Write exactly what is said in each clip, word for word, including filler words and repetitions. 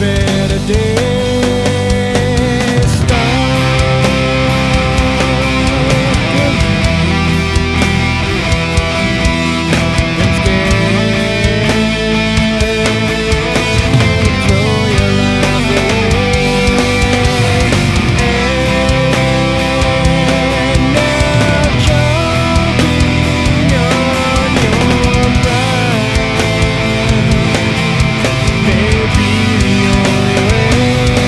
better days start. And scared, throw your life away. And now choking on your pride may be the only way.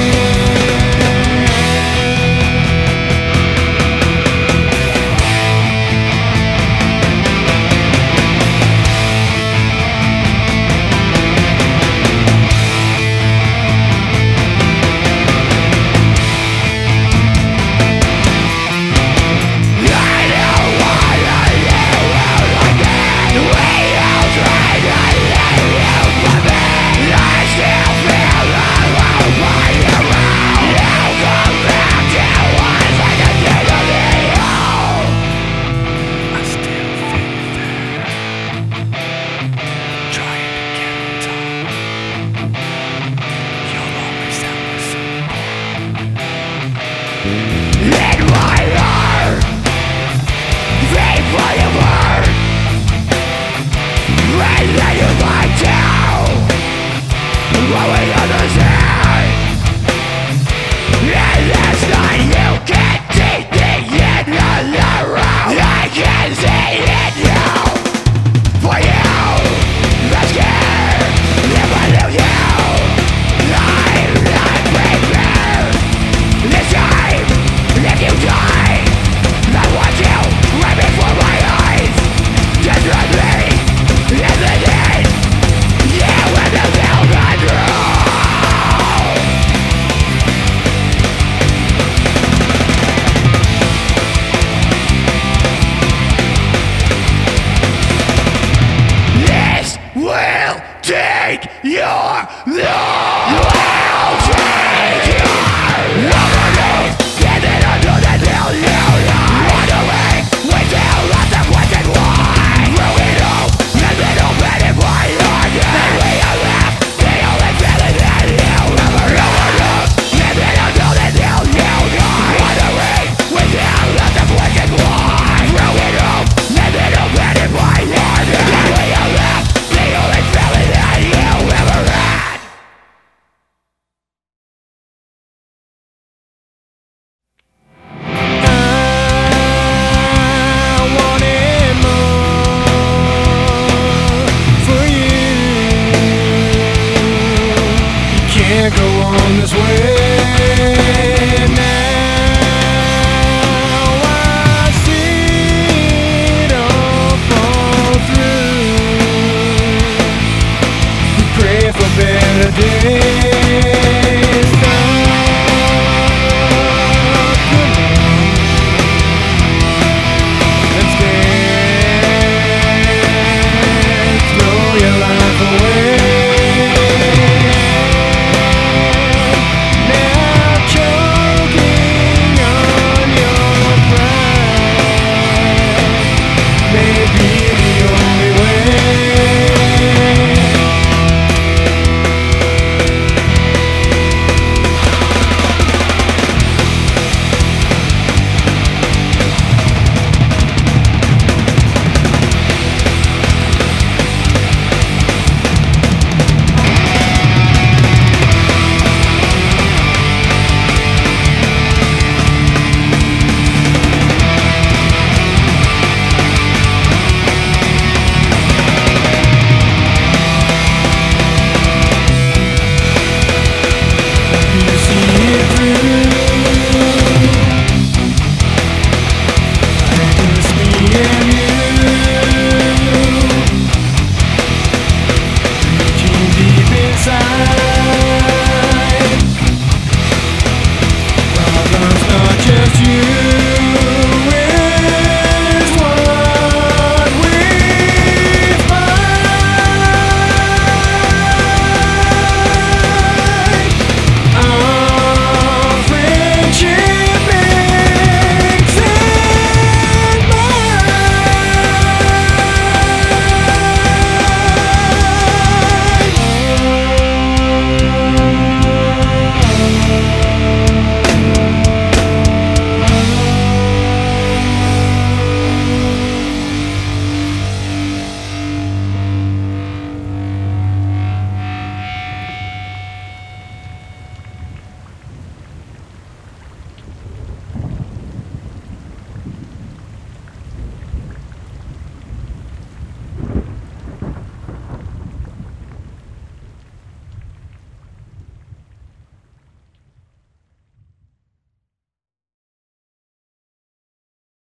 In my heart, they play a word. Right that you lie down, what we understand. And that's not you can take the end of the road. I can see it now. For you, that's scared. If I lose you, I'm not prepared. This time, if you die, I want you right before my eyes. Just run me in the dead. You will be filled with This will take your life. Will take your life. Get it under the hill, you lie. Run away with you, lots of questions why. Through it all, and then open it wide again. Then we are left, the only feeling that you ever have. And then under the hill, you lie. Run away with you, lots of questions why. Through it all, and then open it wide again. Then we are left, the only feeling that you ever had. I wanted more for you. You can't go on this way now. I see it all fall through. We pray for better days.